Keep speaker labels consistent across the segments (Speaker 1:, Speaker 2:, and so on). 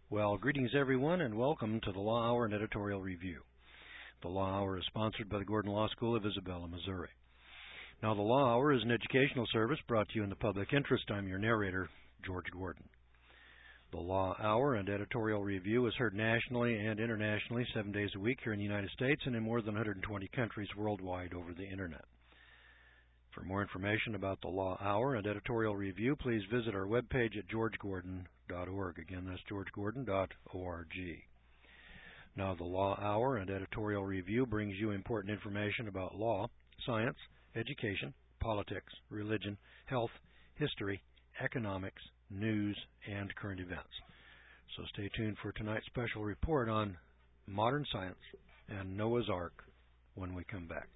Speaker 1: Well, greetings everyone, and welcome to the Law Hour and Editorial Review. The Law Hour is sponsored by the Gordon Law School of Isabella, Missouri. Now, the Law Hour is an educational service brought to you in the public interest. I'm your narrator, George Gordon. The Law Hour and Editorial Review is heard nationally and internationally 7 days a week here in the United States and in more than 120 countries worldwide over the Internet. For more information about the Law Hour and Editorial Review, please visit our webpage at georgegordon.org. Again, that's georgegordon.org. Now, the Law Hour and Editorial Review brings you important information about law, science, education, politics, religion, health, history, economics, news, and current events. So stay tuned for tonight's special report on modern science and Noah's Ark when we come back.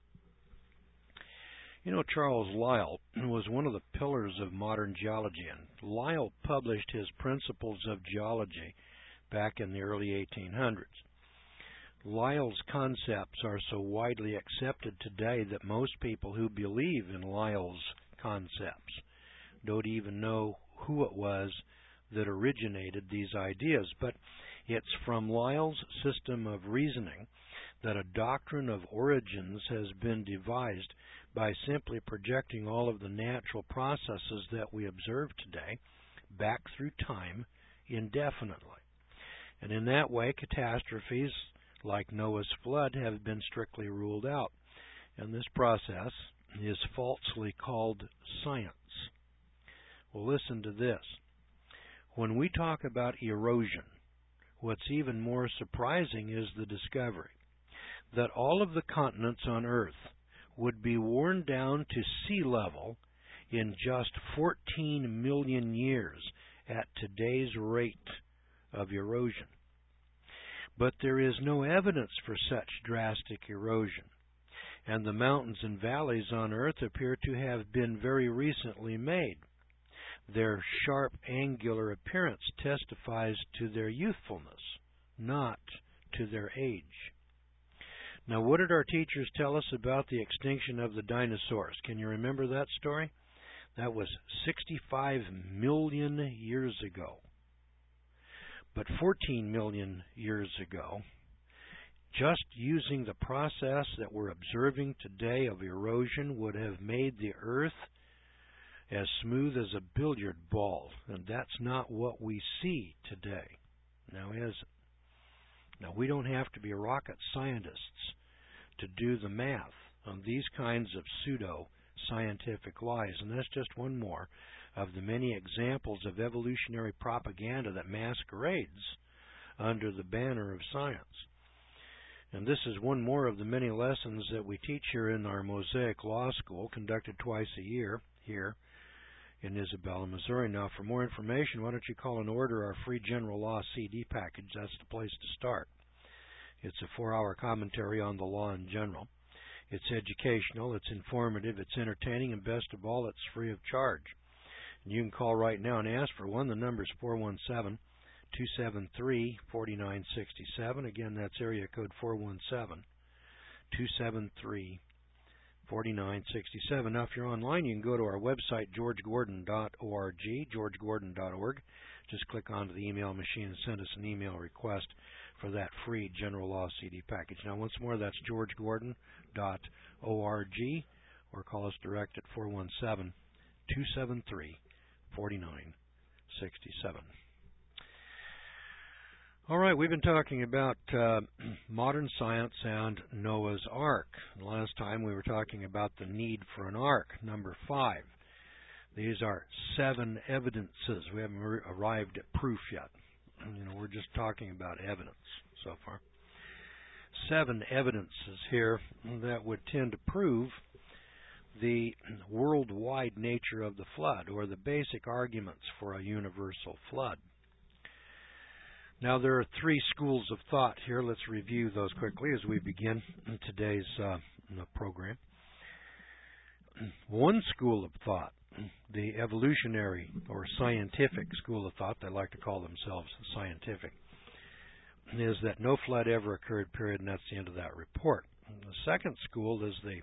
Speaker 1: You know, Charles Lyell was one of the pillars of modern geology, and Lyell published his Principles of Geology back in the early 1800s. Lyell's concepts are so widely accepted today that most people who believe in Lyell's concepts don't even know who it was that originated these ideas. But it's from Lyell's system of reasoning that a doctrine of origins has been devised by simply projecting all of the natural processes that we observe today back through time indefinitely. And in that way, catastrophes like Noah's flood have been strictly ruled out. And this process is falsely called science. Well, listen to this. When we talk about erosion, what's even more surprising is the discovery that all of the continents on Earth would be worn down to sea level in just 14 million years at today's rate of erosion. But there is no evidence for such drastic erosion, and the mountains and valleys on Earth appear to have been very recently made. Their sharp angular appearance testifies to their youthfulness, not to their age. Now, what did our teachers tell us about the extinction of the dinosaurs? Can you remember that story? That was 65 million years ago. But 14 million years ago, just using the process that we're observing today of erosion would have made the Earth as smooth as a billiard ball. And that's not what we see today. Now, is it? Now, we don't have to be rocket scientists to do the math on these kinds of pseudo-scientific lies. And that's just one more of the many examples of evolutionary propaganda that masquerades under the banner of science. And this is one more of the many lessons that we teach here in our Mosaic Law School, conducted twice a year here in Isabella, Missouri. Now, for more information, why don't you call and order our free General Law CD package? That's the place to start. It's a 4-hour commentary on the law in general. It's educational, it's informative, it's entertaining, and best of all, it's free of charge. And you can call right now and ask for one. The number is 417-273-4967. Again, that's area code 417-273-4967. Now, if you're online, you can go to our website, georgegordon.org, georgegordon.org. Just click onto the email machine and send us an email request for that free General Law CD package. Now, once more, that's georgegordon.org, or call us direct at 417-273-4967. All right, we've been talking about modern science and Noah's Ark. Last time we were talking about the need for an ark, number 5. These are 7 evidences. We haven't arrived at proof yet. We're just talking about evidence so far. 7 evidences here that would tend to prove the worldwide nature of the flood, or the basic arguments for a universal flood. Now, there are 3 schools of thought here. Let's review those quickly as we begin today's program. One school of thought, the evolutionary or scientific school of thought, they like to call themselves scientific, is that no flood ever occurred, period, and that's the end of that report. The second school is the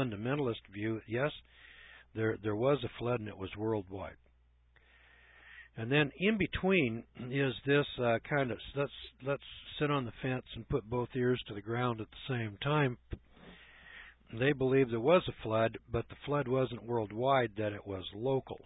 Speaker 1: fundamentalist view. Yes, there was a flood and it was worldwide. And then in between is this kind of, let's sit on the fence and put both ears to the ground at the same time. They believe there was a flood, but the flood wasn't worldwide, that it was local,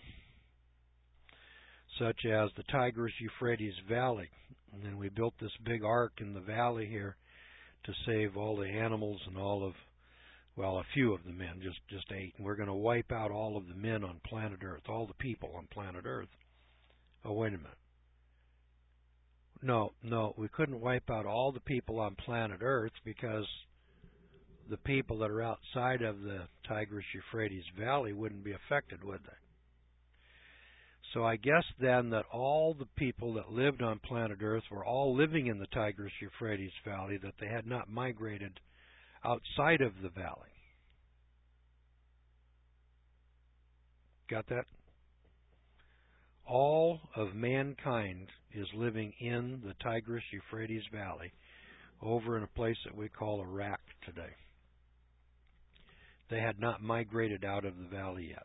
Speaker 1: such as the Tigris-Euphrates Valley. And then we built this big ark in the valley here to save all the animals and all of, well, a few of the men, just 8. And we're going to wipe out all of the men on planet Earth, all the people on planet Earth. Oh, wait a minute. No, we couldn't wipe out all the people on planet Earth because the people that are outside of the Tigris-Euphrates Valley wouldn't be affected, would they? So I guess then that all the people that lived on planet Earth were all living in the Tigris-Euphrates Valley, that they had not migrated outside of the valley. Got that? All of mankind is living in the Tigris-Euphrates Valley over in a place that we call Iraq today. They had not migrated out of the valley yet.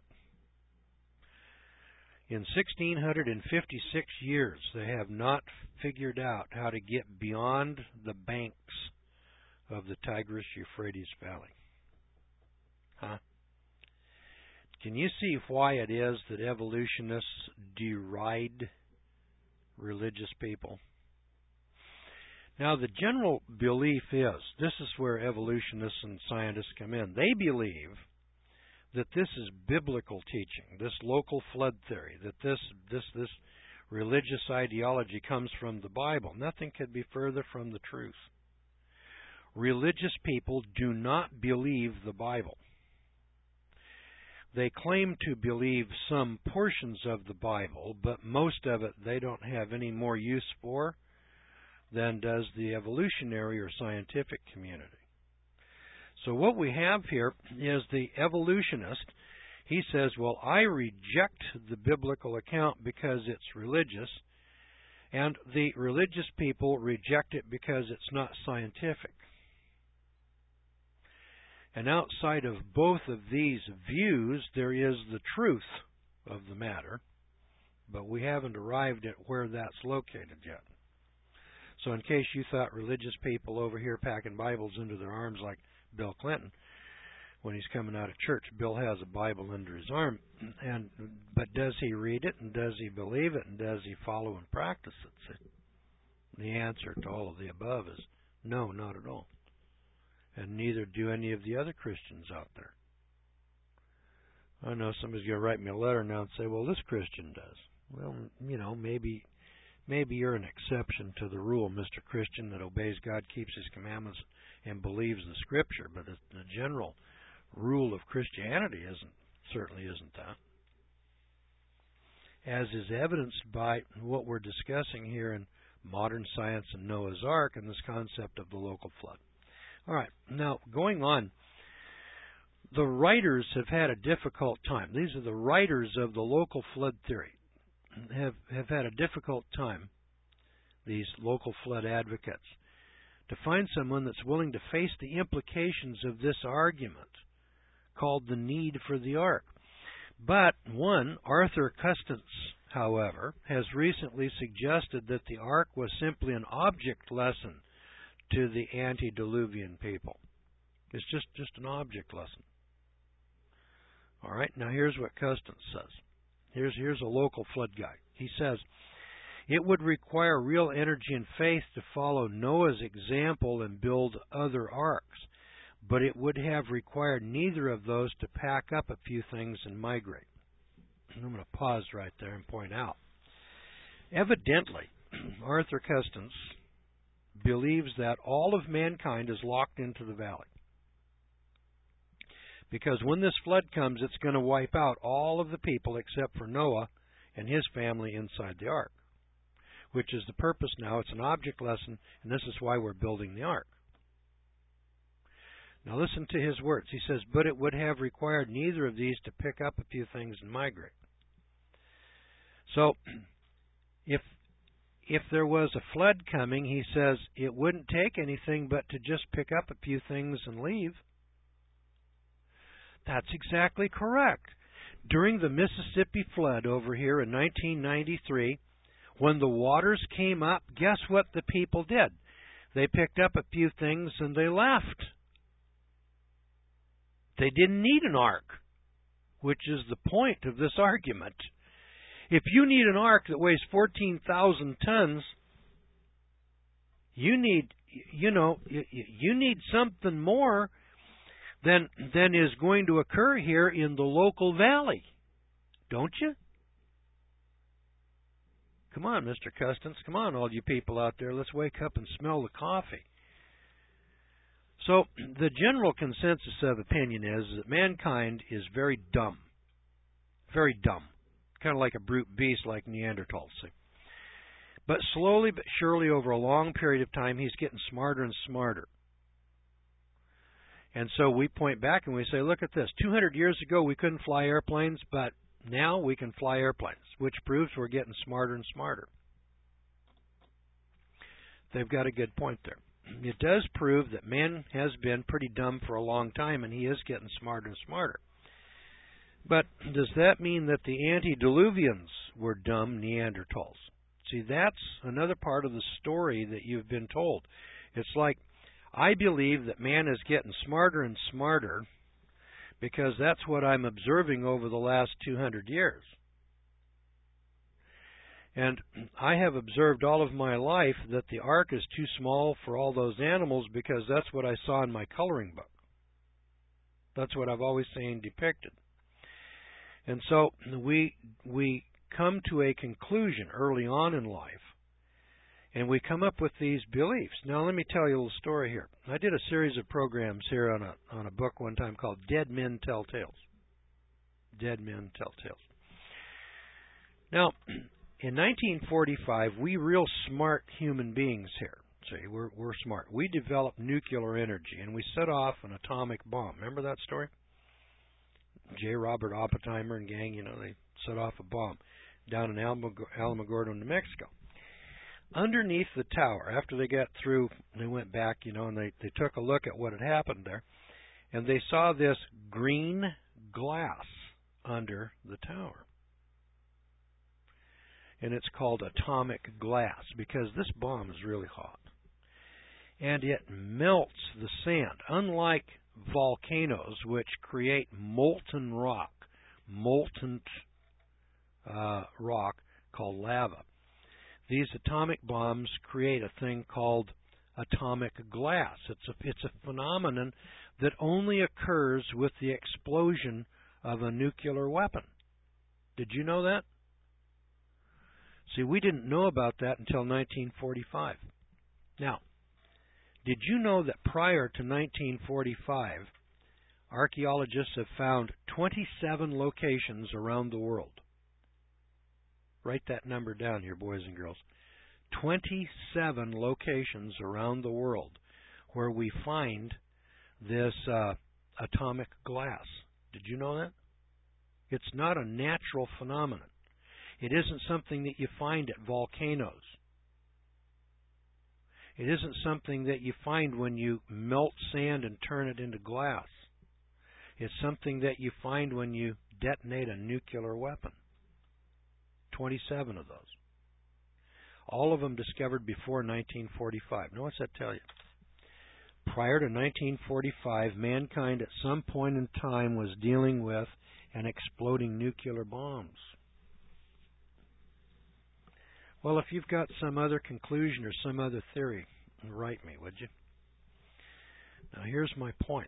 Speaker 1: In 1,656 years, they have not figured out how to get beyond the banks of the Tigris-Euphrates Valley. Huh? Can you see why it is that evolutionists deride religious people? Now, the general belief is, this is where evolutionists and scientists come in. They believe that this is biblical teaching, this local flood theory, that this religious ideology comes from the Bible. Nothing could be further from the truth. Religious people do not believe the Bible. They claim to believe some portions of the Bible, but most of it they don't have any more use for than does the evolutionary or scientific community. So what we have here is the evolutionist. He says, well, I reject the biblical account because it's religious, and the religious people reject it because it's not scientific. And outside of both of these views, there is the truth of the matter, but we haven't arrived at where that's located yet. So in case you thought religious people over here packing Bibles into their arms like Bill Clinton, when he's coming out of church, Bill has a Bible under his arm, but does he read it, and does he believe it, and does he follow and practice it? The answer to all of the above is no, not at all. And neither do any of the other Christians out there. I know somebody's going to write me a letter now and say, well, this Christian does. Well, maybe you're an exception to the rule, Mr. Christian, that obeys God, keeps His commandments, and believes the Scripture. But the general rule of Christianity certainly isn't that. As is evidenced by what we're discussing here in modern science and Noah's Ark and this concept of the local flood. All right, now going on, the writers have had a difficult time. These are the writers of the local flood theory. Have had a difficult time, these local flood advocates, to find someone that's willing to face the implications of this argument called the need for the ark. But one, Arthur Custance, however, has recently suggested that the ark was simply an object lesson to the antediluvian people. It's just an object lesson. All right, now here's what Custance says. Here's a local flood guy. He says, it would require real energy and faith to follow Noah's example and build other arks, but it would have required neither of those to pack up a few things and migrate. I'm going to pause right there and point out. Evidently, Arthur Custance believes that all of mankind is locked into the valley. Because when this flood comes, it's going to wipe out all of the people except for Noah and his family inside the ark, which is the purpose now. It's an object lesson, and this is why we're building the ark. Now listen to his words. He says, but it would have required neither of these to pick up a few things and migrate. So, if there was a flood coming, he says, it wouldn't take anything but to just pick up a few things and leave. That's exactly correct. During the Mississippi flood over here in 1993, when the waters came up, guess what the people did? They picked up a few things and they left. They didn't need an ark, which is the point of this argument. If you need an ark that weighs 14,000 tons, you need something more than is going to occur here in the local valley, don't you? Come on, Mr. Custance. Come on, all you people out there. Let's wake up and smell the coffee. So the general consensus of opinion is that mankind is very dumb. Very dumb. Kind of like a brute beast like Neanderthals. See? But slowly but surely over a long period of time, he's getting smarter and smarter. And so we point back and we say, look at this. 200 years ago, we couldn't fly airplanes, but now we can fly airplanes, which proves we're getting smarter and smarter. They've got a good point there. It does prove that man has been pretty dumb for a long time, and he is getting smarter and smarter. But does that mean that the antediluvians were dumb Neanderthals? See, that's another part of the story that you've been told. It's like, I believe that man is getting smarter and smarter because that's what I'm observing over the last 200 years. And I have observed all of my life that the ark is too small for all those animals because that's what I saw in my coloring book. That's what I've always seen depicted. And so we come to a conclusion early on in life, and we come up with these beliefs. Now, let me tell you a little story here. I did a series of programs here on a book one time called Dead Men Tell Tales. Dead Men Tell Tales. Now, in 1945, we real smart human beings here. See, we're smart. We developed nuclear energy, and we set off an atomic bomb. Remember that story? J. Robert Oppenheimer and gang, they set off a bomb down in Alamogordo, New Mexico. Underneath the tower, after they got through, they went back, and they took a look at what had happened there, and they saw this green glass under the tower. And it's called atomic glass because this bomb is really hot. And it melts the sand, unlike volcanoes, which create molten rock called lava. These atomic bombs create a thing called atomic glass. It's a phenomenon that only occurs with the explosion of a nuclear weapon. Did you know that? See, we didn't know about that until 1945. Now, did you know that prior to 1945, archaeologists have found 27 locations around the world? Write that number down here, boys and girls. 27 locations around the world where we find this atomic glass. Did you know that? It's not a natural phenomenon. It isn't something that you find at volcanoes. It isn't something that you find when you melt sand and turn it into glass. It's something that you find when you detonate a nuclear weapon. 27 of those. All of them discovered before 1945. Now, what's that tell you? Prior to 1945, mankind at some point in time was dealing with and exploding nuclear bombs. Well, if you've got some other conclusion or some other theory, write me, would you? Now, here's my point.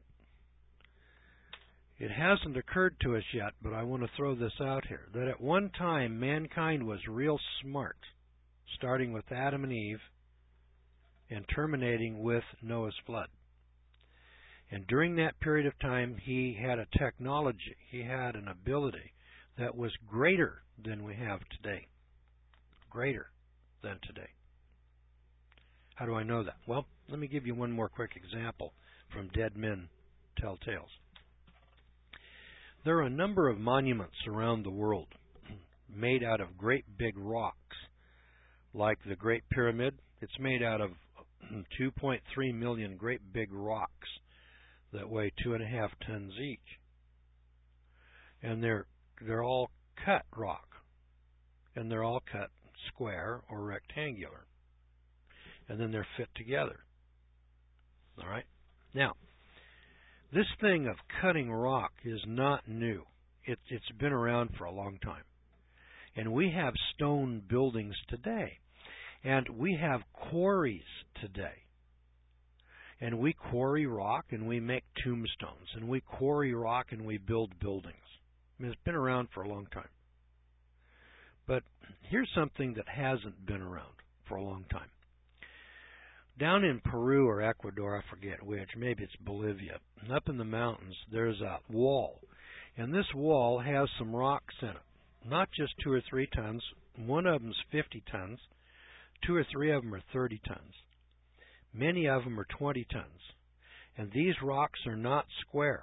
Speaker 1: It hasn't occurred to us yet, but I want to throw this out here, that at one time mankind was real smart, starting with Adam and Eve and terminating with Noah's flood. And during that period of time, he had a technology, he had an ability that was greater than we have today. Greater than today. How do I know that? Well, let me give you one more quick example from Dead Men Tell Tales. There are a number of monuments around the world made out of great big rocks, like the Great Pyramid. It's made out of 2.3 million great big rocks that weigh 2.5 tons each. And they're they're all cut rock, and they're all cut square or rectangular, and then they're fit together. All right. Now, this thing of cutting rock is not new. It's been around for a long time, and we have stone buildings today, and we have quarries today. And we quarry rock and we make tombstones, and we quarry rock and we build buildings. I mean, it's been around for a long time. But here's something that hasn't been around for a long time. Down in Peru or Ecuador, I forget which, maybe it's Bolivia, and up in the mountains there's a wall. And this wall has some rocks in it. Not just 2 or 3 tons. One of them's 50 tons. 2 or 3 of them are 30 tons. Many of them are 20 tons. And these rocks are not square.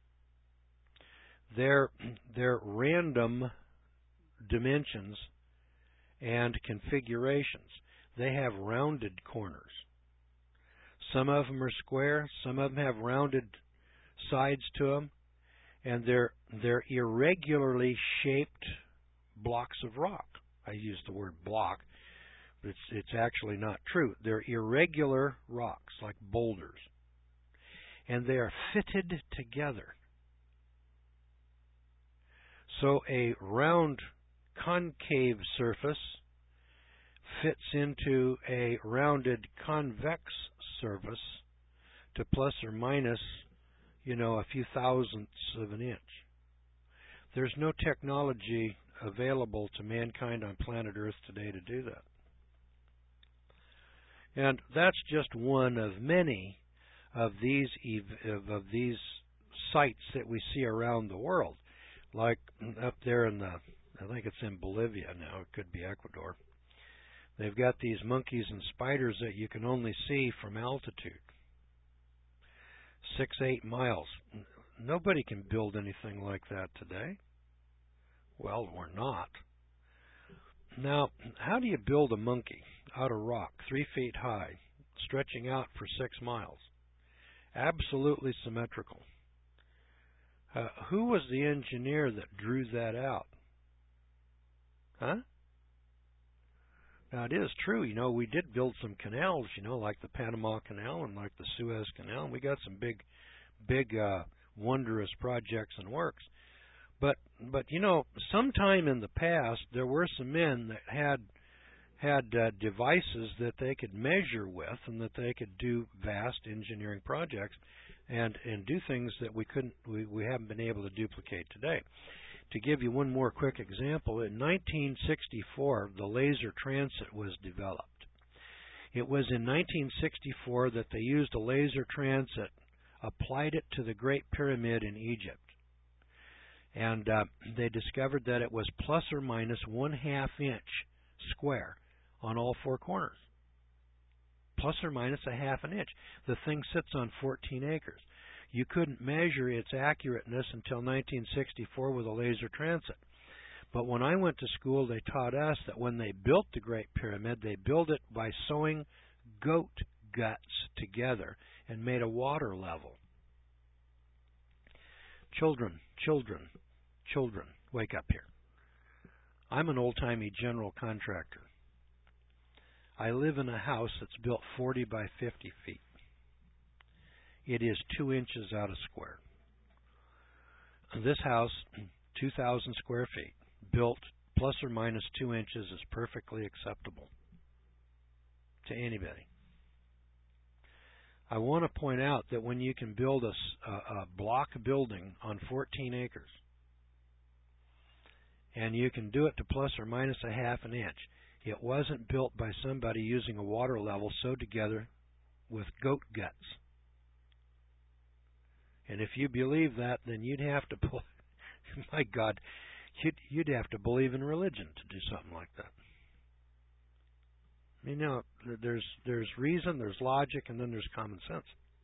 Speaker 1: They're random dimensions and configurations. They have rounded corners. Some of them are square. Some of them have rounded sides to them. And they're irregularly shaped blocks of rock. I use the word block. It's actually not true. They're irregular rocks, like boulders. And they are fitted together. So a round concave surface fits into a rounded convex surface to plus or minus, a few thousandths of an inch. There's no technology available to mankind on planet Earth today to do that. And that's just one of many of these sites that we see around the world. Like up there I think it's in Bolivia now, it could be Ecuador. They've got these monkeys and spiders that you can only see from altitude. 6-8 miles. Nobody can build anything like that today. Well, we're not. Now, how do you build a monkey out of rock, 3 feet high, stretching out for 6 miles? Absolutely symmetrical. Who was the engineer that drew that out? Huh? Now, it is true, we did build some canals, like the Panama Canal and like the Suez Canal, and we got some big, wondrous projects and works. But sometime in the past, there were some men that had devices that they could measure with, and that they could do vast engineering projects and do things that we haven't been able to duplicate today. To give you one more quick example, in 1964, the laser transit was developed. It was in 1964 that they used a laser transit, applied it to the Great Pyramid in Egypt. And they discovered that it was plus or minus 1/2 inch square on all 4 corners. Plus or minus 1/2 inch. The thing sits on 14 acres. You couldn't measure its accurateness until 1964 with a laser transit. But when I went to school, they taught us that when they built the Great Pyramid, they built it by sewing goat guts together and made a water level. Children, wake up here. I'm an old-timey general contractor. I live in a house that's built 40 by 50 feet. It is 2 inches out of square. This house, 2,000 square feet, built plus or minus 2 inches is perfectly acceptable to anybody. I want to point out that when you can build a block building on 14 acres, and you can do it to plus or minus 1/2 inch, it wasn't built by somebody using a water level sewed together with goat guts. And if you believe that, then you'd have to, my God, you'd have to believe in religion to do something like that. There's reason, there's logic, and then there's common sense.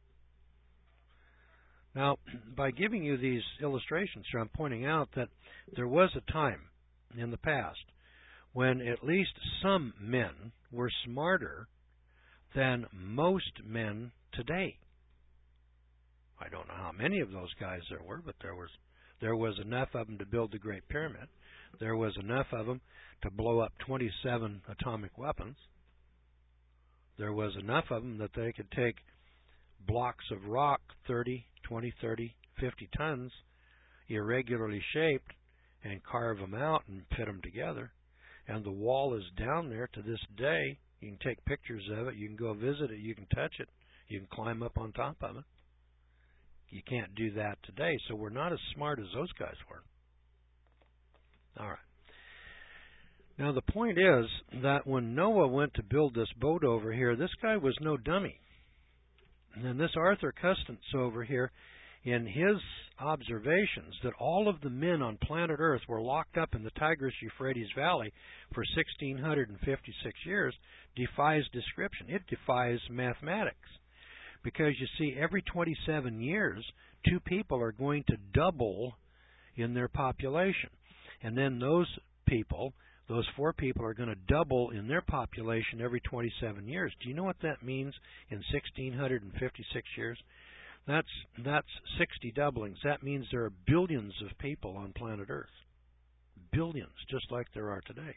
Speaker 1: Now, by giving you these illustrations here, I'm pointing out that there was a time in the past when at least some men were smarter than most men today. I don't know how many of those guys there were, but There was enough of them to build the Great Pyramid. There was enough of them to blow up 27 atomic weapons. There was enough of them that they could take blocks of rock 30, 20, 30, 50 tons, irregularly shaped, and carve them out and fit them together. And the wall is down there to this day. You can take pictures of it. You can go visit it. You can touch it. You can climb up on top of it. You can't do that today, so we're not as smart as those guys were. All right. Now, the point is that when Noah went to build this boat over here, this guy was no dummy. And then this Arthur Custance over here, in his observations that all of the men on planet Earth were locked up in the Tigris-Euphrates Valley for 1,656 years, defies description. It defies mathematics. Because, you see, every 27 years, 2 people are going to double in their population. And then those people, those 4 people, are going to double in their population every 27 years. Do you know what that means in 1,656 years? That's 60 doublings. That means there are billions of people on planet Earth. Billions, just like there are today.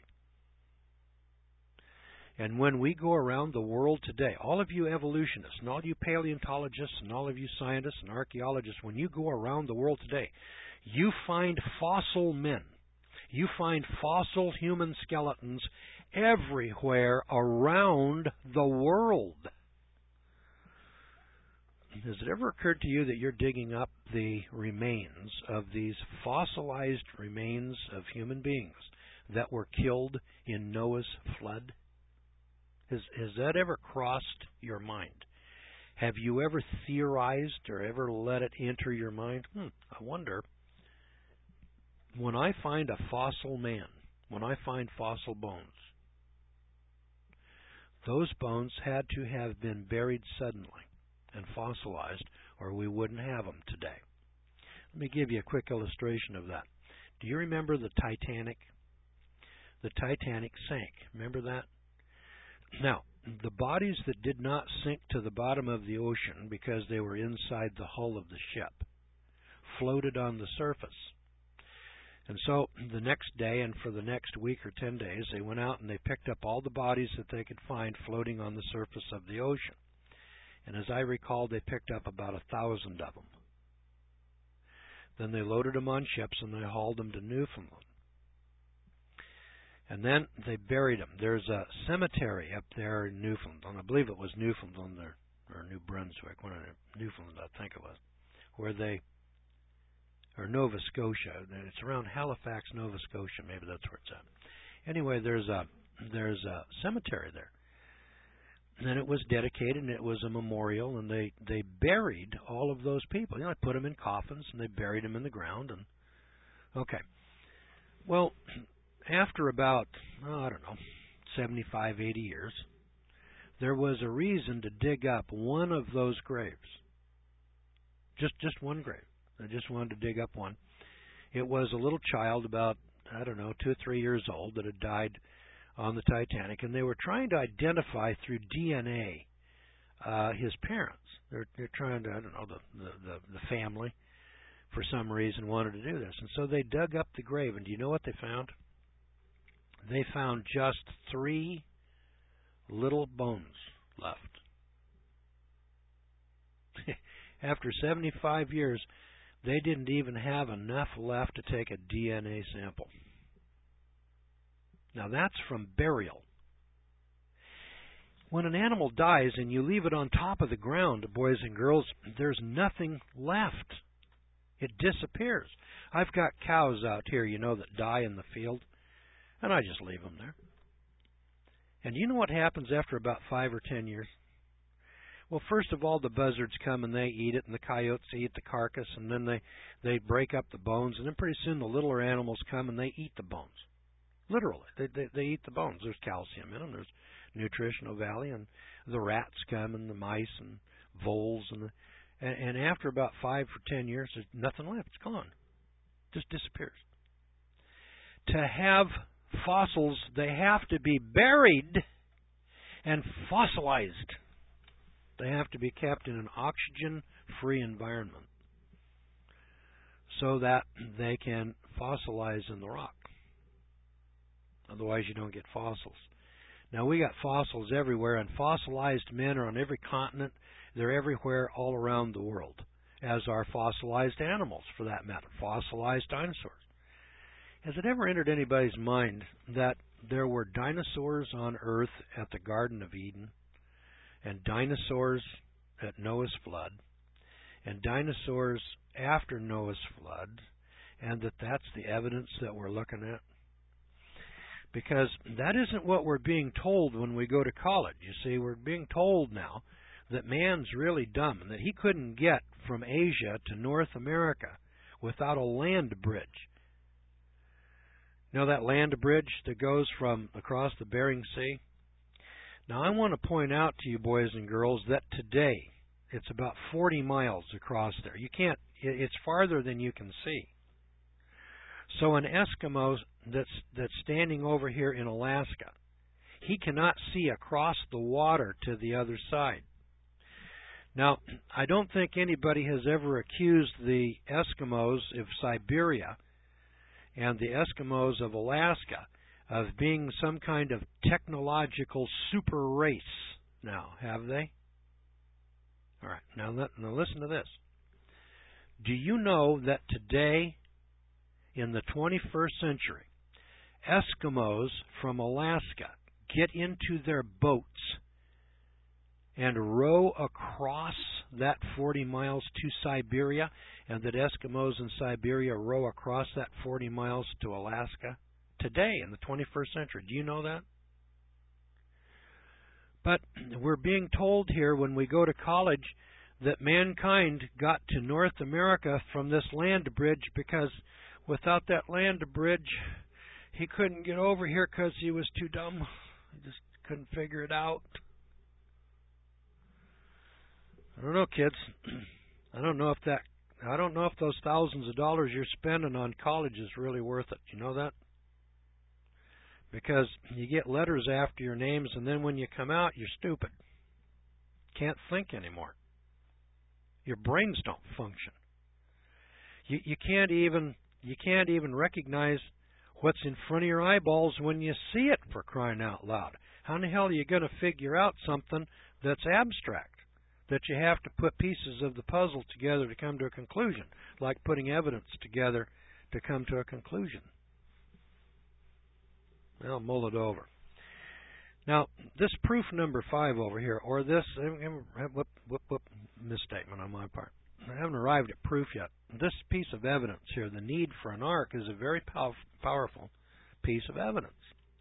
Speaker 1: And when we go around the world today, all of you evolutionists and all you paleontologists and all of you scientists and archaeologists, when you go around the world today, you find fossil men. You find fossil human skeletons everywhere around the world. Has it ever occurred to you that you're digging up the remains of these fossilized remains of human beings that were killed in Noah's flood? Has that ever crossed your mind? Have you ever theorized or ever let it enter your mind? I wonder. When I find a fossil man, when I find fossil bones, those bones had to have been buried suddenly and fossilized, or we wouldn't have them today. Let me give you a quick illustration of that. Do you remember the Titanic? The Titanic sank. Remember that? Now, the bodies that did not sink to the bottom of the ocean because they were inside the hull of the ship floated on the surface. And so the next day and for the next week or 10 days, they went out and they picked up all the bodies that they could find floating on the surface of the ocean. And as I recall, they picked up about 1,000 of them. Then they loaded them on ships and they hauled them to Newfoundland. And then they buried them. There's a cemetery up there in Newfoundland. I believe it was Newfoundland or New Brunswick. Newfoundland, I think it was. Or Nova Scotia. It's around Halifax, Nova Scotia. Maybe that's where it's at. Anyway, there's a cemetery there. And then it was dedicated, and it was a memorial, and they buried all of those people. You know, they put them in coffins, and they buried them in the ground. And okay. Well, after about, 75, 80 years, there was a reason to dig up one of those graves. Just one grave. They just wanted to dig up one. It was a little child about, 2 or 3 years old that had died on the Titanic, and they were trying to identify through DNA his parents. They're trying to, the family, for some reason, wanted to do this. And so they dug up the grave, and do you know what they found? They found just 3 little bones left. After 75 years, they didn't even have enough left to take a DNA sample. Now that's from burial. When an animal dies and you leave it on top of the ground, boys and girls, there's nothing left. It disappears. I've got cows out here, that die in the field, and I just leave them there. And you know what happens after about 5 or 10 years? Well, first of all, the buzzards come and they eat it, and the coyotes eat the carcass, and then they break up the bones, and then pretty soon the littler animals come and they eat the bones. Literally, they eat the bones. There's calcium in them. There's nutritional value, and the rats come, and the mice, and voles, and after about 5 or 10 years, there's nothing left. It's gone. It just disappears. To have fossils, they have to be buried and fossilized. They have to be kept in an oxygen-free environment. so that they can fossilize in the rock. Otherwise, you don't get fossils. Now, we got fossils everywhere, and fossilized men are on every continent. They're everywhere all around the world, as are fossilized animals, for that matter, fossilized dinosaurs. Has it ever entered anybody's mind that there were dinosaurs on Earth at the Garden of Eden, and dinosaurs at Noah's flood, and dinosaurs after Noah's flood, and that's the evidence that we're looking at? Because that isn't what we're being told when we go to college. You see, we're being told now that man's really dumb and that he couldn't get from Asia to North America without a land bridge. You know that land bridge that goes from across the Bering Sea? Now, I want to point out to you, boys and girls, that today it's about 40 miles across there. It's farther than you can see. So an Eskimo that's standing over here in Alaska, he cannot see across the water to the other side. Now, I don't think anybody has ever accused the Eskimos of Siberia and the Eskimos of Alaska of being some kind of technological super race now, have they? All right, now listen to this. Do you know that today, in the 21st century, Eskimos from Alaska get into their boats and row across that 40 miles to Siberia, and that Eskimos in Siberia row across that 40 miles to Alaska? Today, in the 21st century. Do you know that? But we're being told here when we go to college that mankind got to North America from this land bridge, because without that land bridge, he couldn't get over here because he was too dumb. He just couldn't figure it out. I don't know, kids. I don't know if those thousands of dollars you're spending on college is really worth it. You know that? Because you get letters after your names, and then when you come out, you're stupid. Can't think anymore. Your brains don't function. You can't even recognize what's in front of your eyeballs when you see it, for crying out loud. How in the hell are you going to figure out something that's abstract, that you have to put pieces of the puzzle together to come to a conclusion, like putting evidence together to come to a conclusion? Well, mull it over. Now, this proof number 5 over here, or this, misstatement on my part. I haven't arrived at proof yet. This piece of evidence here, the need for an ark, is a very powerful piece of evidence.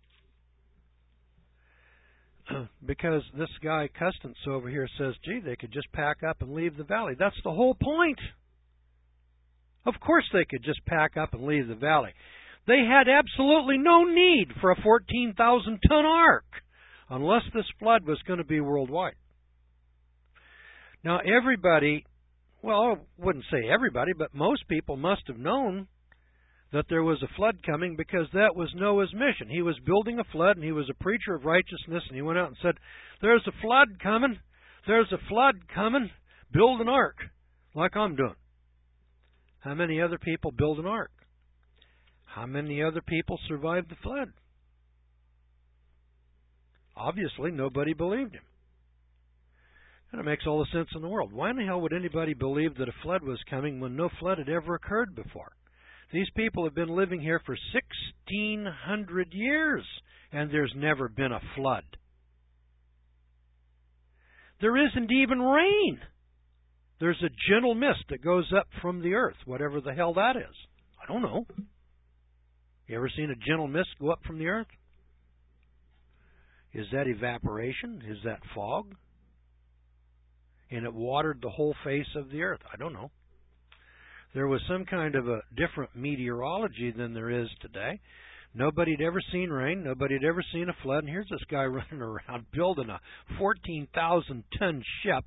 Speaker 1: Because this guy, Custance, over here says, gee, they could just pack up and leave the valley. That's the whole point. Of course they could just pack up and leave the valley. They had absolutely no need for a 14,000-ton ark unless this flood was going to be worldwide. Now, everybody, well, I wouldn't say everybody, but most people must have known that there was a flood coming, because that was Noah's mission. He was building a flood, and he was a preacher of righteousness, and he went out and said, there's a flood coming. There's a flood coming. Build an ark, like I'm doing. How many other people build an ark? How many other people survived the flood? Obviously, nobody believed him. And it makes all the sense in the world. Why in the hell would anybody believe that a flood was coming when no flood had ever occurred before? These people have been living here for 1,600 years, and there's never been a flood. There isn't even rain. There's a gentle mist that goes up from the earth, whatever the hell that is. I don't know. You ever seen a gentle mist go up from the earth? Is that evaporation? Is that fog? And it watered the whole face of the earth. I don't know. There was some kind of a different meteorology than there is today. Nobody had ever seen rain. Nobody had ever seen a flood. And here's this guy running around building a 14,000-ton ship.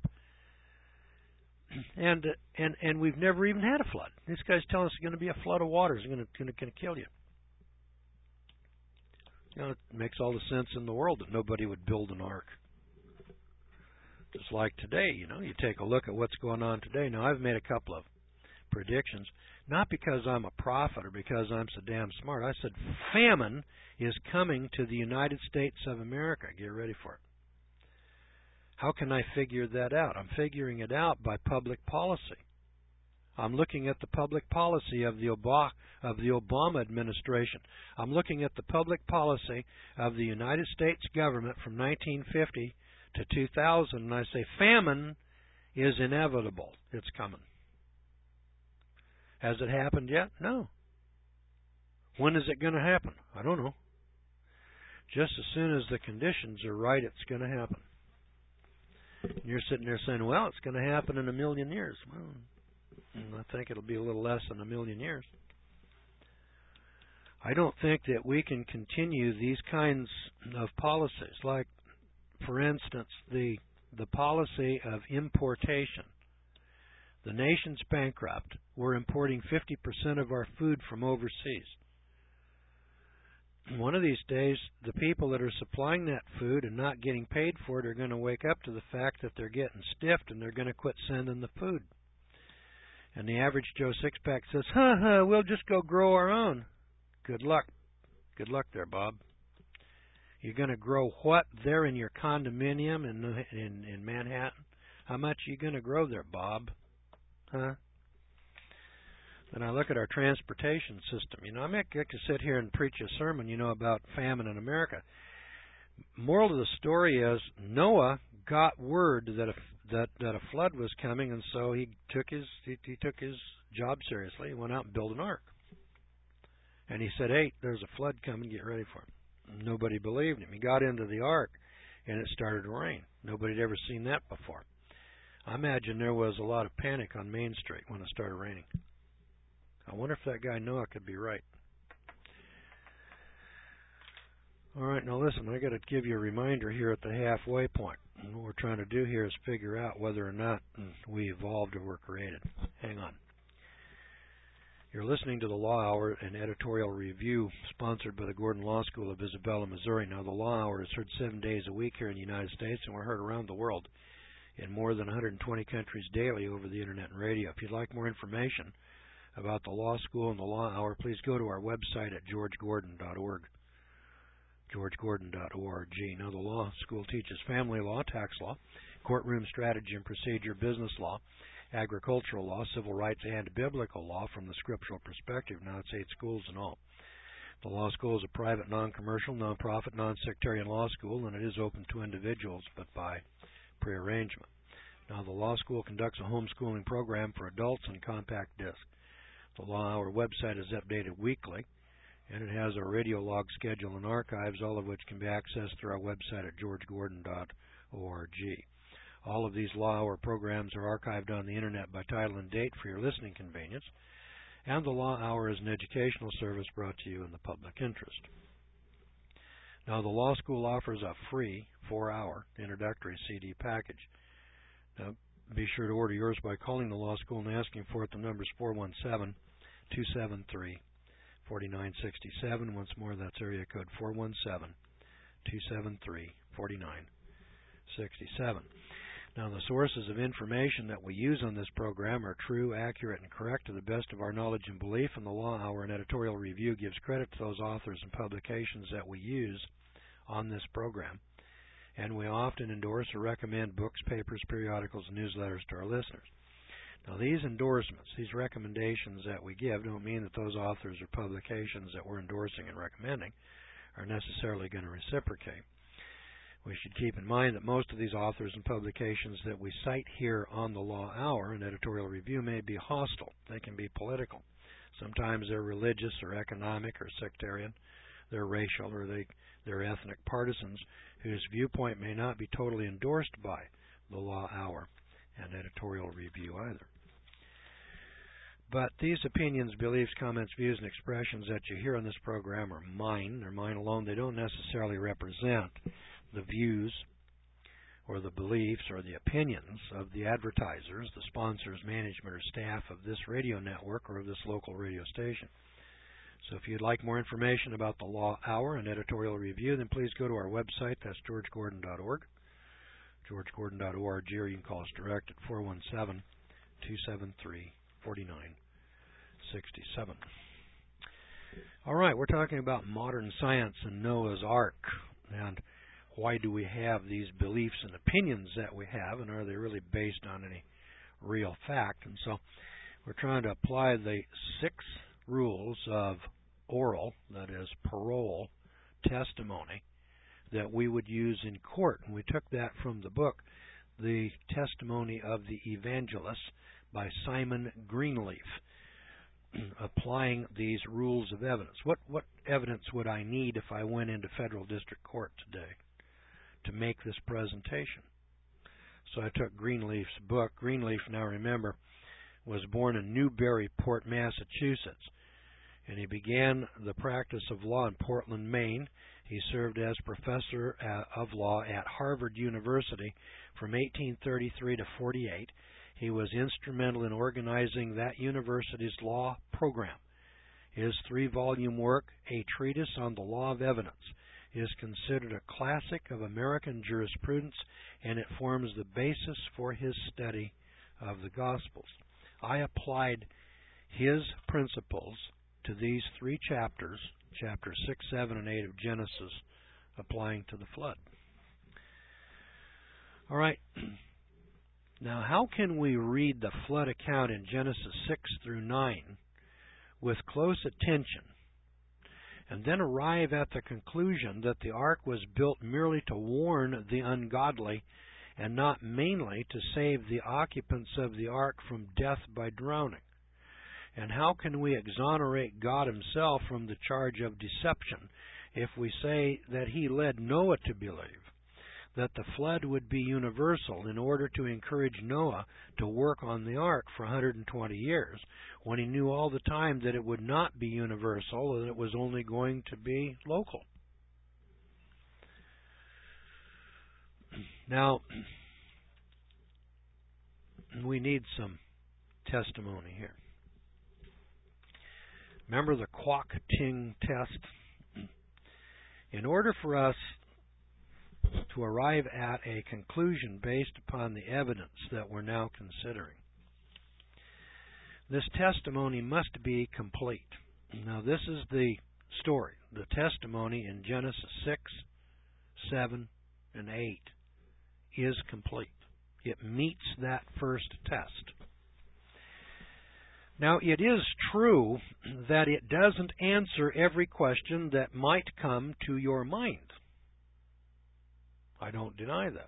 Speaker 1: And we've never even had a flood. This guy's telling us there's going to be a flood of water. It's going to kill you. You know, it makes all the sense in the world that nobody would build an ark. Just like today, you know, you take a look at what's going on today. Now, I've made a couple of predictions, not because I'm a prophet or because I'm so damn smart. I said famine is coming to the United States of America. Get ready for it. How can I figure that out? I'm figuring it out by public policy. I'm looking at the public policy of the Obama administration. I'm looking at the public policy of the United States government from 1950 to 2000, and I say famine is inevitable. It's coming. Has it happened yet? No. When is it going to happen? I don't know. Just as soon as the conditions are right, it's going to happen. And you're sitting there saying, well, it's going to happen in 1,000,000 years. Well, I think it'll be a little less than 1,000,000 years. I don't think that we can continue these kinds of policies, like, for instance, the policy of importation. The nation's bankrupt. We're importing 50% of our food from overseas. One of these days, the people that are supplying that food and not getting paid for it are going to wake up to the fact that they're getting stiffed, and they're going to quit sending the food. And the average Joe Sixpack says, we'll just go grow our own. Good luck. Good luck there, Bob. You're going to grow what there in your condominium in Manhattan? How much are you going to grow there, Bob? Huh? Then I look at our transportation system. I may get to sit here and preach a sermon, about famine in America. Moral of the story is Noah got word that a flood was coming, and so he took his job seriously. He went out and built an ark. And he said, hey, there's a flood coming, get ready for it. Nobody believed him. He got into the ark, and it started to rain. Nobody had ever seen that before. I imagine there was a lot of panic on Main Street when it started raining. I wonder if that guy Noah could be right. All right, now listen, I got to give you a reminder here at the halfway point. And what we're trying to do here is figure out whether or not we evolved or were created. Hang on. You're listening to the Law Hour, an editorial review sponsored by the Gordon Law School of Isabella, Missouri. Now, the Law Hour is heard 7 days a week here in the United States, and we're heard around the world in more than 120 countries daily over the Internet and radio. If you'd like more information about the Law School and the Law Hour, please go to our website at georgegordon.org. georgegordon.org. Now, the Law School teaches family law, tax law, courtroom strategy and procedure, business law, agricultural law, civil rights, and biblical law from the scriptural perspective. Now, it's 8 schools in all. The Law School is a private, non-commercial, non-profit, non-sectarian law school, and it is open to individuals, but by prearrangement. Now, the Law School conducts a homeschooling program for adults on compact disc. The Law Hour website is updated weekly, and it has a radio log schedule and archives, all of which can be accessed through our website at georgegordon.org. All of these Law Hour programs are archived on the Internet by title and date for your listening convenience, and the Law Hour is an educational service brought to you in the public interest. Now, the Law School offers a free 4-hour introductory CD package. Now, be sure to order yours by calling the Law School and asking for it. The number is 417-273-4967. Once more, that's area code 417-273-4967. Now, the sources of information that we use on this program are true, accurate, and correct to the best of our knowledge and belief, and the Law Hour and editorial review gives credit to those authors and publications that we use on this program. And we often endorse or recommend books, papers, periodicals, and newsletters to our listeners. Now, these endorsements, these recommendations that we give don't mean that those authors or publications that we're endorsing and recommending are necessarily going to reciprocate. We should keep in mind that most of these authors and publications that we cite here on the Law Hour and editorial review may be hostile. They can be political. Sometimes they're religious or economic or sectarian. They're racial or they're ethnic partisans whose viewpoint may not be totally endorsed by the Law Hour and editorial review either. But these opinions, beliefs, comments, views, and expressions that you hear on this program are mine. They're mine alone. They don't necessarily represent the views or the beliefs or the opinions of the advertisers, the sponsors, management, or staff of this radio network or of this local radio station. So if you'd like more information about the Law Hour and editorial review, then please go to our website. That's georgegordon.org, georgegordon.org, or you can call us direct at 417-273-4967. 4967. All right, we're talking about modern science and Noah's Ark, and why do we have these beliefs and opinions that we have, and are they really based on any real fact? And so we're trying to apply the 6 rules of oral, that is parole, testimony, that we would use in court. And we took that from the book, The Testimony of the Evangelist by Simon Greenleaf, applying these rules of evidence. What evidence would I need if I went into federal district court today to make this presentation? So I took Greenleaf's book. Greenleaf, now remember, was born in Newburyport, Massachusetts, and he began the practice of law in Portland, Maine. He served as professor of law at Harvard University from 1833 to 48. He was instrumental in organizing that university's law program. His 3-volume work, A Treatise on the Law of Evidence, is considered a classic of American jurisprudence, and it forms the basis for his study of the Gospels. I applied his principles to these 3 chapters, chapters 6, 7, and 8 of Genesis, applying to the flood. All right. Now, how can we read the flood account in Genesis 6 through 9 with close attention and then arrive at the conclusion that the ark was built merely to warn the ungodly and not mainly to save the occupants of the ark from death by drowning? And how can we exonerate God Himself from the charge of deception if we say that He led Noah to believe that the flood would be universal in order to encourage Noah to work on the ark for 120 years, when he knew all the time that it would not be universal and it was only going to be local? Now, we need some testimony here. Remember the Kwok-Ting test? In order for us to arrive at a conclusion based upon the evidence that we're now considering, this testimony must be complete. Now, this is the story. The testimony in Genesis 6, 7, and 8 is complete. It meets that first test. Now, it is true that it doesn't answer every question that might come to your mind. I don't deny that.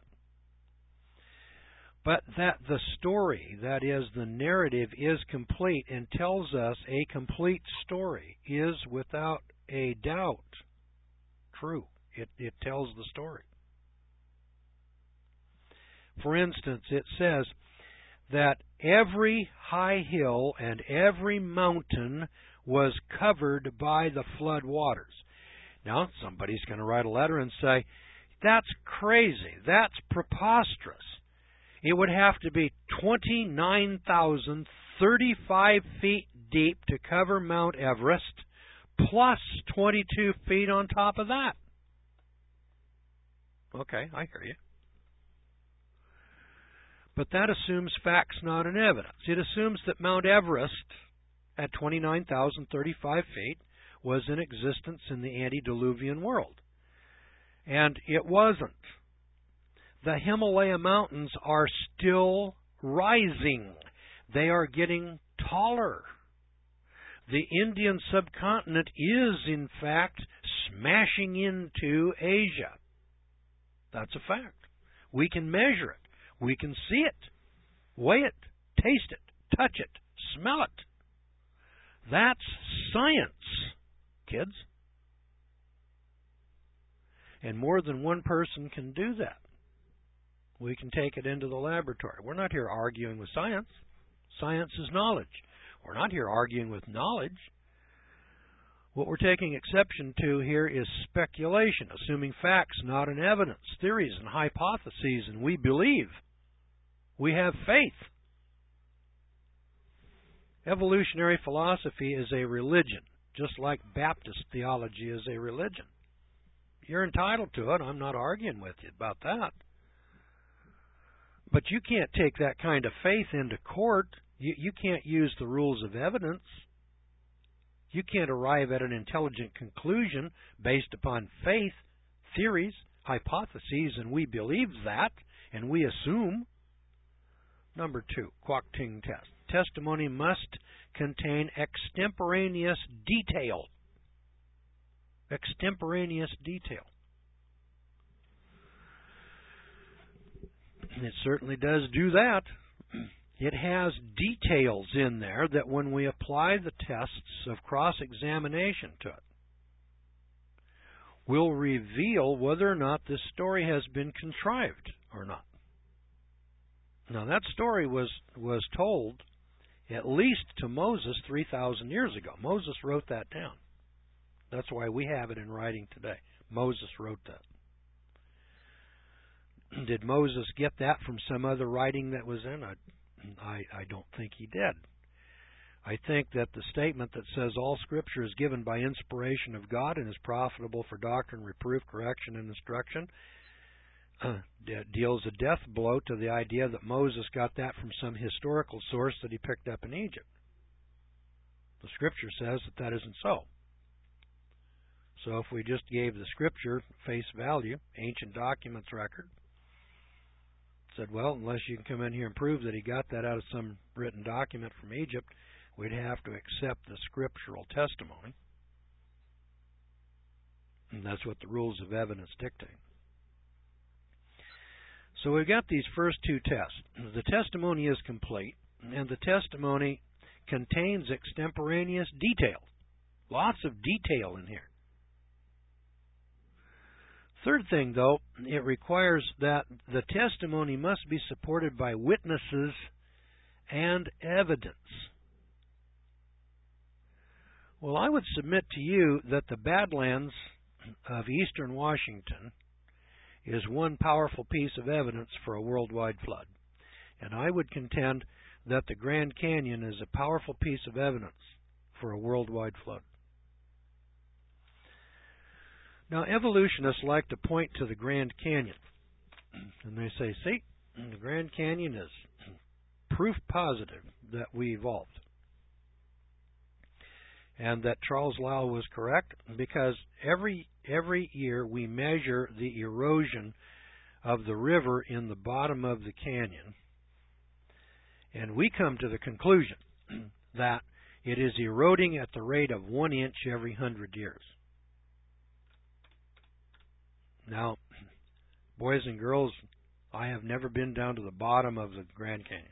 Speaker 1: But that the story, that is, the narrative, is complete and tells us a complete story is without a doubt true. It tells the story. For instance, it says that every high hill and every mountain was covered by the flood waters. Now, somebody's going to write a letter and say, that's crazy. That's preposterous. It would have to be 29,035 feet deep to cover Mount Everest, plus 22 feet on top of that. Okay, I hear you. But that assumes facts, not an evidence. It assumes that Mount Everest, at 29,035 feet, was in existence in the antediluvian world. And it wasn't. The Himalaya mountains are still rising. They are getting taller. The Indian subcontinent is, in fact, smashing into Asia. That's a fact. We can measure it. We can see it, weigh it, taste it, touch it, smell it. That's science, kids. And more than one person can do that. We can take it into the laboratory. We're not here arguing with science. Science is knowledge. We're not here arguing with knowledge. What we're taking exception to here is speculation, assuming facts, not an evidence, theories and hypotheses, and we believe. We have faith. Evolutionary philosophy is a religion, just like Baptist theology is a religion. You're entitled to it. I'm not arguing with you about that. But you can't take that kind of faith into court. You can't use the rules of evidence. You can't arrive at an intelligent conclusion based upon faith, theories, hypotheses, and we believe that, and we assume. Number 2, Kwok-Ting test. Testimony must contain extemporaneous detail. Extemporaneous detail. It certainly does do that. It has details in there that when we apply the tests of cross-examination to it, will reveal whether or not this story has been contrived or not. Now, that story was told at least to Moses 3,000 years ago. Moses wrote that down. That's why we have it in writing today. Moses wrote that. Did Moses get that from some other writing that was in it? I don't think he did. I think that the statement that says all Scripture is given by inspiration of God and is profitable for doctrine, reproof, correction, and instruction deals a death blow to the idea that Moses got that from some historical source that he picked up in Egypt. The Scripture says that that isn't so. So if we just gave the Scripture face value, ancient documents record, said, well, unless you can come in here and prove that he got that out of some written document from Egypt, we'd have to accept the scriptural testimony. And that's what the rules of evidence dictate. So we've got these first 2 tests. The testimony is complete, and the testimony contains extemporaneous detail. Lots of detail in here. Third thing, though, it requires that the testimony must be supported by witnesses and evidence. Well, I would submit to you that the Badlands of eastern Washington is one powerful piece of evidence for a worldwide flood. And I would contend that the Grand Canyon is a powerful piece of evidence for a worldwide flood. Now, evolutionists like to point to the Grand Canyon, and they say, see, the Grand Canyon is proof positive that we evolved. And that Charles Lyell was correct, because every year we measure the erosion of the river in the bottom of the canyon, and we come to the conclusion that it is eroding at the rate of 1 inch every 100 years. Now, boys and girls, I have never been down to the bottom of the Grand Canyon.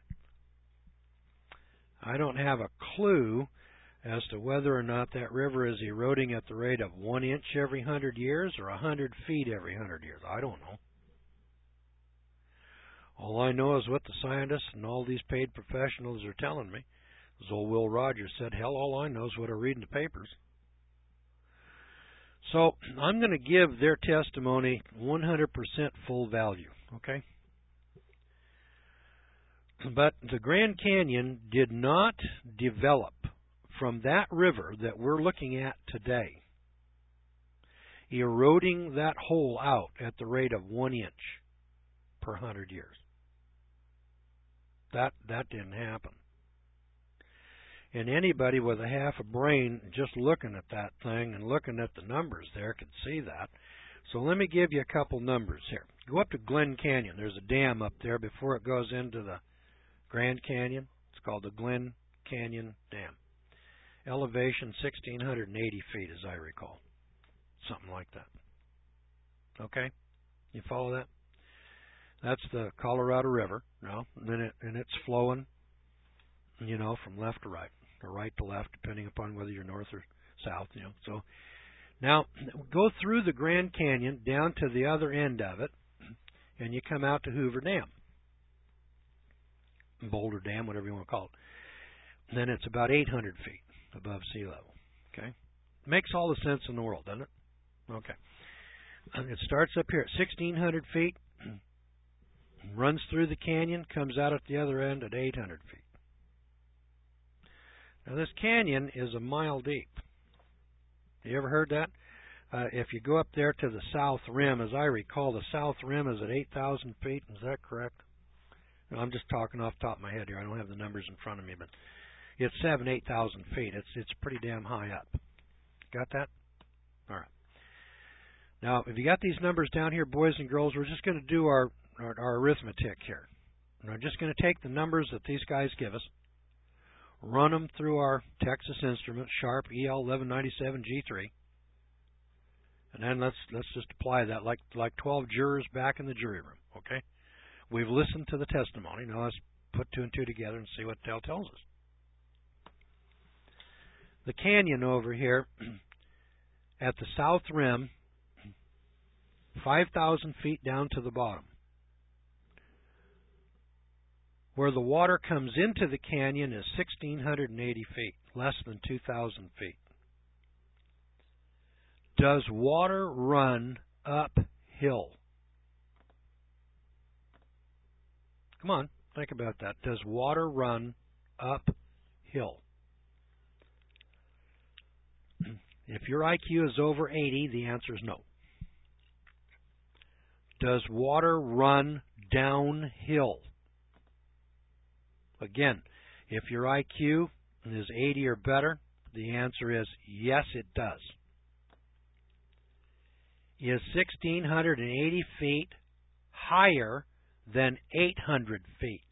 Speaker 1: I don't have a clue as to whether or not that river is eroding at the rate of 1 inch every 100 years or 100 feet every 100 years. I don't know. All I know is what the scientists and all these paid professionals are telling me. As old Will Rogers said, hell, all I know is what I read in the papers. So I'm going to give their testimony 100% full value, okay? But the Grand Canyon did not develop from that river that we're looking at today, eroding that hole out at the rate of 1 inch per 100 years. That didn't happen. And anybody with a half a brain just looking at that thing and looking at the numbers there could see that. So let me give you a couple numbers here. Go up to Glen Canyon. There's a dam up there before it goes into the Grand Canyon. It's called the Glen Canyon Dam. Elevation 1,680 feet, as I recall. Something like that. Okay? You follow that? That's the Colorado River now, and it's flowing, from left to right, or right to left, depending upon whether you're north or south, So now go through the Grand Canyon down to the other end of it, and you come out to Hoover Dam, Boulder Dam, whatever you want to call it. And then it's about 800 feet above sea level. Okay, makes all the sense in the world, doesn't it? Okay, it starts up here at 1,600 feet. Runs through the canyon, comes out at the other end at 800 feet. Now this canyon is a mile deep. You ever heard that? If you go up there to the south rim, as I recall, the south rim is at 8,000 feet. Is that correct? I'm just talking off the top of my head here. I don't have the numbers in front of me, but it's 8,000 feet. It's pretty damn high up. Got that? All right. Now, if you got these numbers down here, boys and girls, we're just going to do our arithmetic here. And we're just going to take the numbers that these guys give us, run them through our Texas Instruments Sharp EL 1197G3, and then let's just apply that like 12 jurors back in the jury room. Okay? We've listened to the testimony. Now let's put two and two together and see what the hell tells us. The canyon over here at the south rim, 5,000 feet down to the bottom. Where the water comes into the canyon is 1,680 feet, less than 2,000 feet. Does water run uphill? Come on, think about that. Does water run uphill? If your IQ is over 80, the answer is no. Does water run downhill? Again, if your IQ is 80 or better, the answer is yes, it does. Is 1,680 feet higher than 800 feet?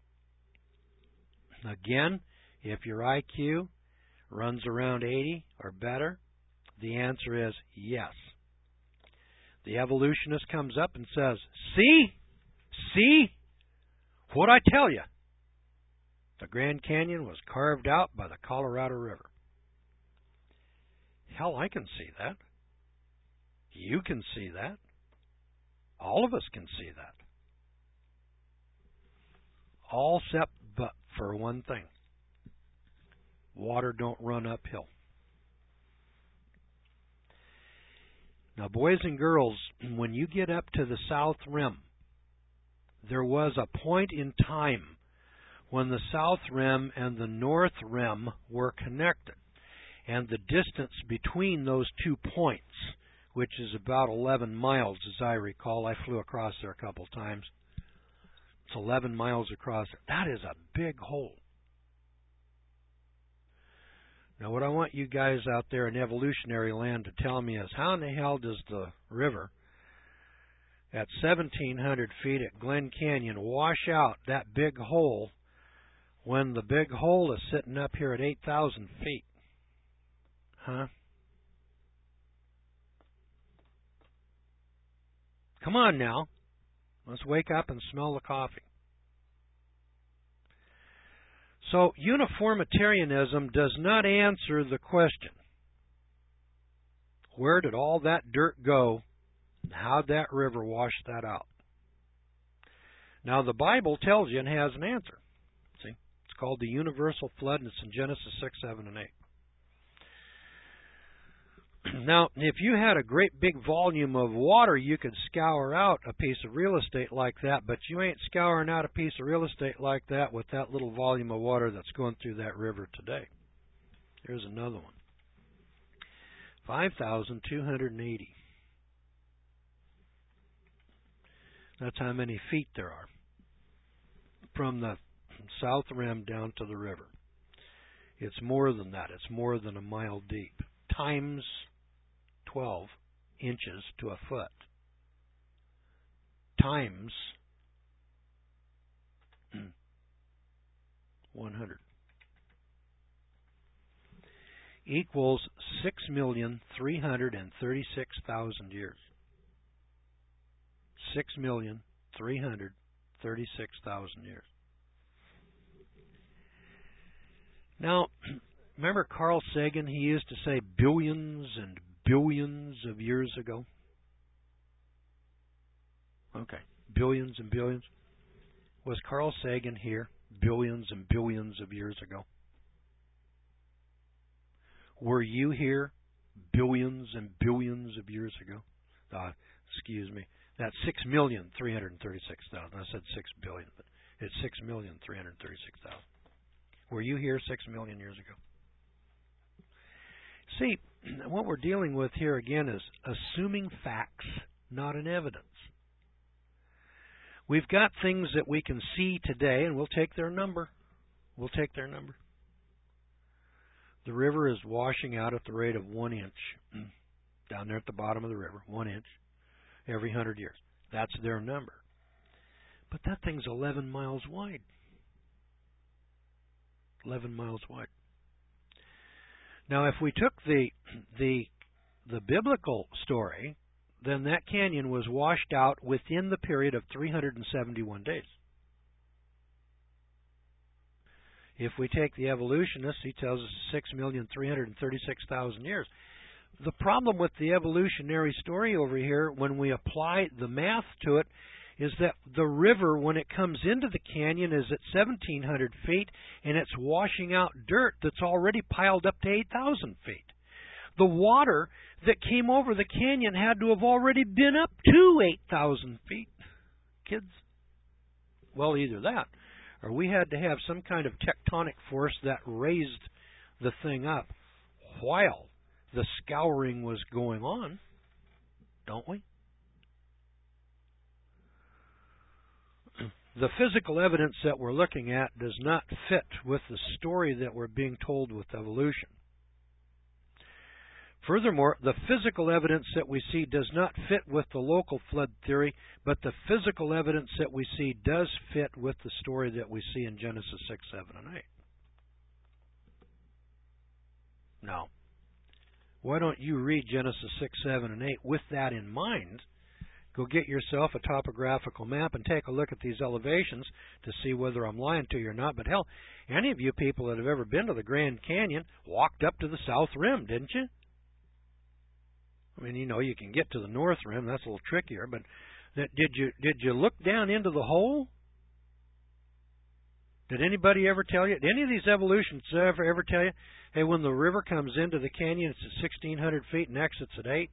Speaker 1: Again, if your IQ runs around 80 or better, the answer is yes. The evolutionist comes up and says, see, what'd I tell you? The Grand Canyon was carved out by the Colorado River. Hell, I can see that. You can see that. All of us can see that. All except but for one thing. Water don't run uphill. Now, boys and girls, when you get up to the south rim, there was a point in time when the south rim and the north rim were connected. And the distance between those 2 points, which is about 11 miles, as I recall. I flew across there a couple times. It's 11 miles across. That is a big hole. Now, what I want you guys out there in evolutionary land to tell me is, how in the hell does the river at 1,700 feet at Glen Canyon wash out that big hole when the big hole is sitting up here at 8,000 feet? Huh? Come on now. Let's wake up and smell the coffee. So, uniformitarianism does not answer the question, where did all that dirt go, and how'd that river wash that out? Now, the Bible tells you and has an answer. See, it's called the universal flood, and it's in Genesis 6, 7, and 8. Now, if you had a great big volume of water, you could scour out a piece of real estate like that, but you ain't scouring out a piece of real estate like that with that little volume of water that's going through that river today. Here's another one. 5,280. That's how many feet there are from the south rim down to the river. It's more than that. It's more than a mile deep. Times 12 inches to a foot. Times 100. Equals 6,336,000 years. 6,336,000 years. Now, remember Carl Sagan? He used to say billions and billions of years ago. Okay, billions and billions. Was Carl Sagan here billions and billions of years ago? Were you here billions and billions of years ago? Excuse me. That's 6,336,000. I said 6 billion, but it's 6,336,000. Were you here 6 million years ago? See, what we're dealing with here again is assuming facts, not an evidence. We've got things that we can see today, and we'll take their number. We'll take their number. The river is washing out at the rate of 1 inch. Down there at the bottom of the river, 1 inch every 100 years. That's their number. But that thing's 11 miles wide. 11 miles wide. Now, if we took the biblical story, then that canyon was washed out within the period of 371 days. If we take the evolutionist, he tells us 6,336,000 years. The problem with the evolutionary story over here, when we apply the math to it, is that the river, when it comes into the canyon, is at 1,700 feet, and it's washing out dirt that's already piled up to 8,000 feet. The water that came over the canyon had to have already been up to 8,000 feet. Kids? Well, either that, or we had to have some kind of tectonic force that raised the thing up while the scouring was going on, don't we? The physical evidence that we're looking at does not fit with the story that we're being told with evolution. Furthermore, the physical evidence that we see does not fit with the local flood theory, but the physical evidence that we see does fit with the story that we see in Genesis 6, 7, and 8. Now, why don't you read Genesis 6, 7, and 8 with that in mind? Go get yourself a topographical map and take a look at these elevations to see whether I'm lying to you or not. But hell, any of you people that have ever been to the Grand Canyon walked up to the south rim, didn't you? I mean, you know, you can get to the north rim. That's a little trickier. But did you look down into the hole? Did anybody ever tell you? Did any of these evolutionists ever tell you, hey, when the river comes into the canyon, it's at 1,600 feet and exits at 8?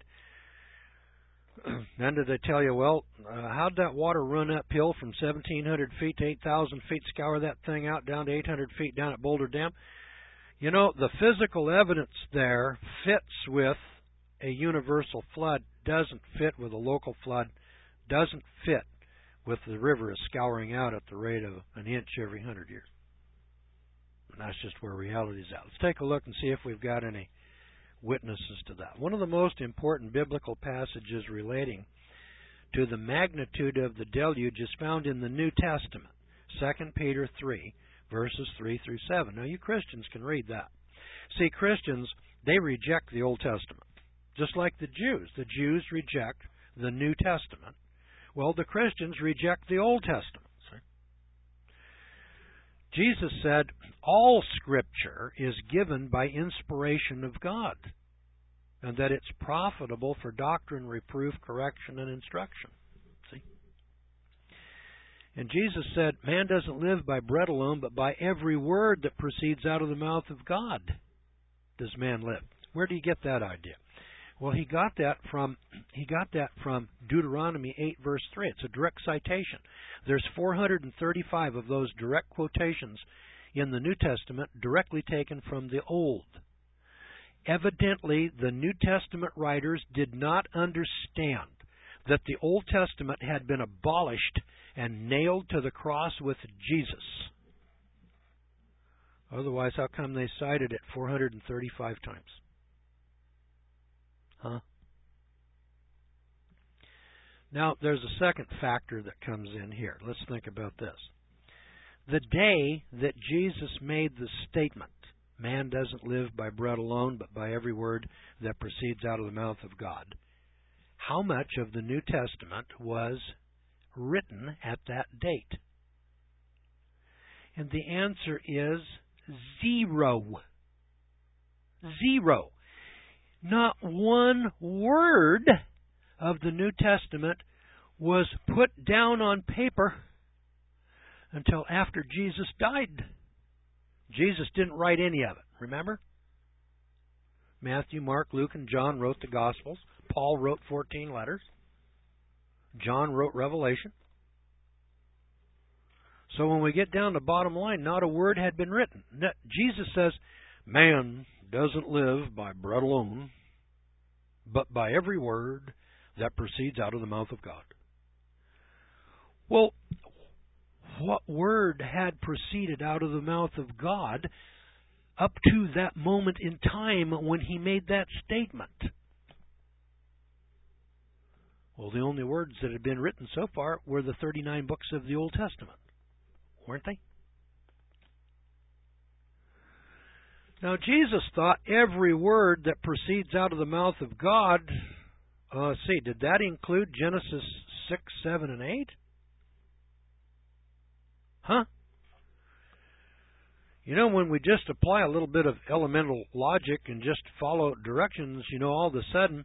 Speaker 1: Then did they tell you, well, how'd that water run uphill from 1,700 feet to 8,000 feet, scour that thing out down to 800 feet down at Boulder Dam? You know, the physical evidence there fits with a universal flood, doesn't fit with a local flood, doesn't fit with the river is scouring out at the rate of an inch every 100 years. And that's just where reality is at. Let's take a look and see if we've got any witnesses to that. One of the most important biblical passages relating to the magnitude of the deluge is found in the New Testament, 2 Peter 3, verses 3 through 7. Now, you Christians can read that. See, Christians, they reject the Old Testament, just like the Jews. The Jews reject the New Testament. Well, the Christians reject the Old Testament. See? Jesus said, all Scripture is given by inspiration of God, and that it's profitable for doctrine, reproof, correction, and instruction. See? And Jesus said, man doesn't live by bread alone, but by every word that proceeds out of the mouth of God does man live. Where do you get that idea? Well, he got that from Deuteronomy 8, verse 3. It's a direct citation. There's 435 of those direct quotations in the New Testament directly taken from the Old. Evidently, the New Testament writers did not understand that the Old Testament had been abolished and nailed to the cross with Jesus. Otherwise, how come they cited it 435 times? Huh? Now, there's a second factor that comes in here. Let's think about this. The day that Jesus made the statement, man doesn't live by bread alone, but by every word that proceeds out of the mouth of God, how much of the New Testament was written at that date? And the answer is 0. 0. Not one word of the New Testament was put down on paper until after Jesus died. Jesus didn't write any of it, remember? Matthew, Mark, Luke, and John wrote the Gospels. Paul wrote 14 letters. John wrote Revelation. So when we get down to bottom line, not a word had been written. Jesus says, man doesn't live by bread alone, but by every word that proceeds out of the mouth of God. Well, what word had proceeded out of the mouth of God up to that moment in time when he made that statement? Well, the only words that had been written so far were the 39 books of the Old Testament, weren't they? Now, Jesus thought every word that proceeds out of the mouth of God, did that include Genesis 6, 7, and 8? Huh? You know, when we just apply a little bit of elemental logic and just follow directions, all of a sudden,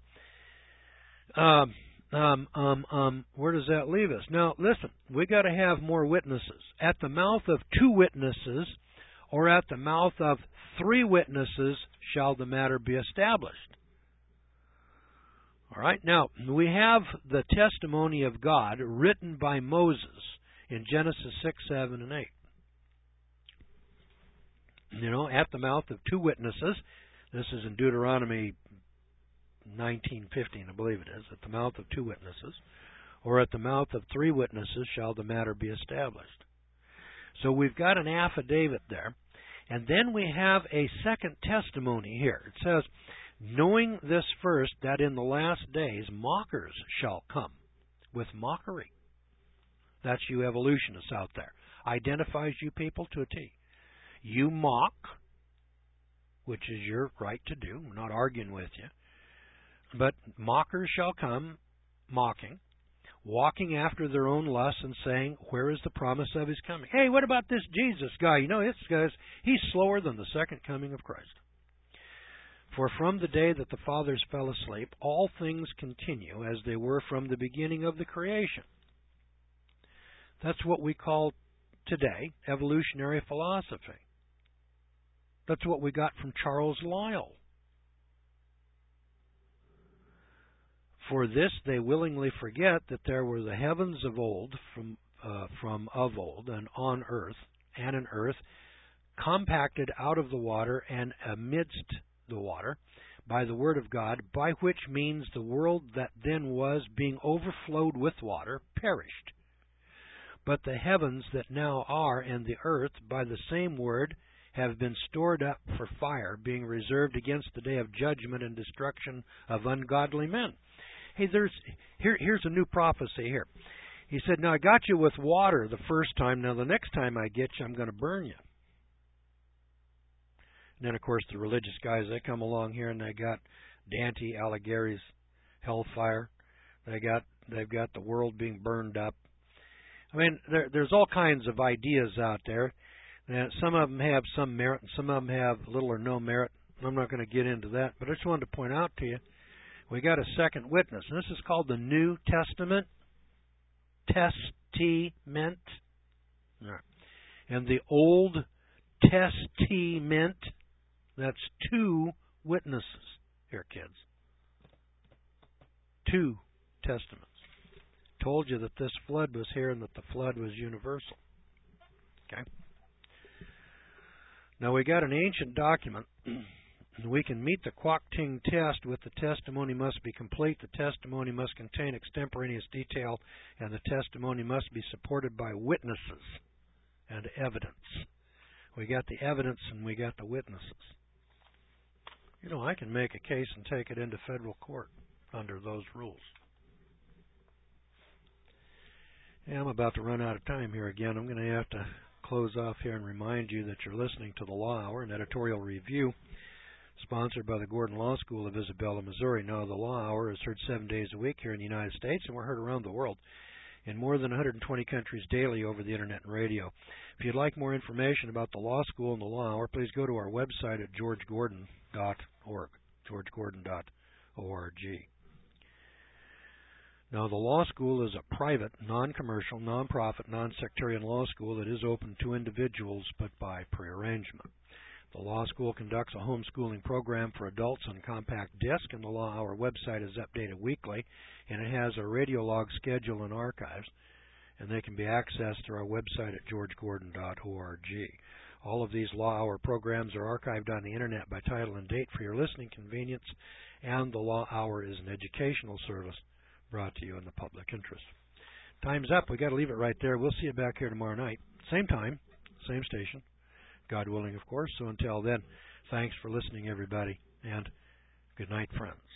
Speaker 1: where does that leave us? Now, listen, we got to have more witnesses. At the mouth of 2 witnesses, or at the mouth of 3 witnesses, shall the matter be established. All right, now, we have the testimony of God written by Moses in Genesis 6, 7, and 8. At the mouth of 2 witnesses, this is in Deuteronomy 19:15, I believe it is, at the mouth of 2 witnesses, or at the mouth of 3 witnesses shall the matter be established. So we've got an affidavit there, and then we have a second testimony here. It says, knowing this first, that in the last days mockers shall come with mockery. That's you evolutionists out there. Identifies you people to a T. You mock, which is your right to do. We're not arguing with you. But mockers shall come, mocking, walking after their own lusts and saying, where is the promise of his coming? Hey, what about this Jesus guy? He's slower than the second coming of Christ. For from the day that the fathers fell asleep, all things continue as they were from the beginning of the creation. That's what we call today evolutionary philosophy. That's what we got from Charles Lyell. For this they willingly forget that there were the heavens of old, from of old, and on earth, and an earth compacted out of the water and amidst the water by the word of God, by which means the world that then was, being overflowed with water, perished. But the heavens that now are, and the earth, by the same word, have been stored up for fire, being reserved against the day of judgment and destruction of ungodly men. Hey, here's a new prophecy here. He said, now I got you with water the first time. Now the next time I get you, I'm going to burn you. And then, of course, the religious guys, they come along here and they got Dante Alighieri's hellfire. They've got the world being burned up. I mean, there's all kinds of ideas out there. And some of them have some merit, and some of them have little or no merit. I'm not going to get into that, but I just wanted to point out to you, we got a second witness, and this is called the New Testament. Testament. And the Old Testament, that's 2 witnesses here, kids. 2 testaments. Told you that this flood was here and that the flood was universal. Okay? Now we got an ancient document. We can meet the Quoc-Ting test with the testimony must be complete, the testimony must contain extemporaneous detail, and the testimony must be supported by witnesses and evidence. We got the evidence and we got the witnesses. I can make a case and take it into federal court under those rules. Yeah, I'm about to run out of time here again. I'm going to have to close off here and remind you that you're listening to the Law Hour, an editorial review sponsored by the Gordon Law School of Isabella, Missouri. Now, the Law Hour is heard 7 days a week here in the United States, and we're heard around the world in more than 120 countries daily over the Internet and radio. If you'd like more information about the Law School and the Law Hour, please go to our website at georgegordon.org, georgegordon.org. Now, the Law School is a private, non-commercial, non-profit, non-sectarian law school that is open to individuals, but by prearrangement. The Law School conducts a homeschooling program for adults on compact disc, and the Law Hour website is updated weekly, and it has a radio log schedule and archives, and they can be accessed through our website at georgegordon.org. All of these Law Hour programs are archived on the Internet by title and date for your listening convenience, and the Law Hour is an educational service brought to you in the public interest. Time's up. We got to leave it right there. We'll see you back here tomorrow night. Same time, same station. God willing, of course. So until then, thanks for listening, everybody, and good night, friends.